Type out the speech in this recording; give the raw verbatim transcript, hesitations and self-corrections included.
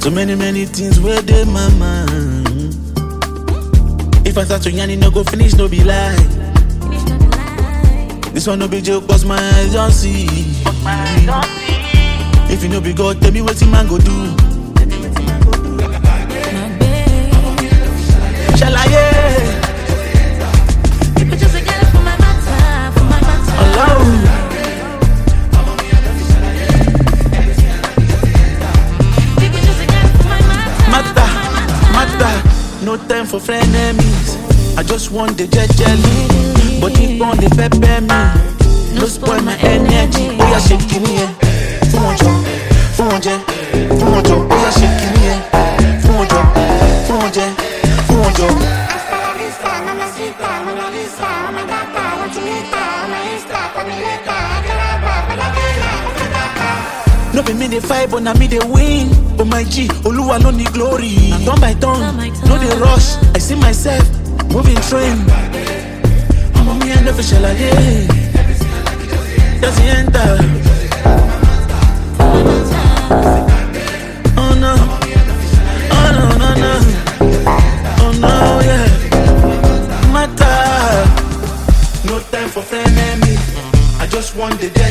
So many, many things where they my mind. If I start to yarn, it no go finish, no be lie. This one no be joke, cause my eyes don't see. If you no be God, tell me what the man go do. Shall I, yeah? You could just get it for my matter, for my matter. Alone. You could just get it for my matter, Matter, matter. No time for frenemies. I just want the jet jelly. But if on the pepper me, no spoil my energy. Oh yeah, shake me, yeah. Fonjo, fonje, fonjo. Oh yeah, shake me, yeah. Fonjo, fonje, fonjo. No be me the fight, but na me the win. Oh my G, Oluwa no need glory. Turn by turn, no the rush. I see myself moving train. I'm me and never shall I get. Does he enter? Oh no, oh no, no, no, oh no, yeah. Matter, no time for frenemy. I just want the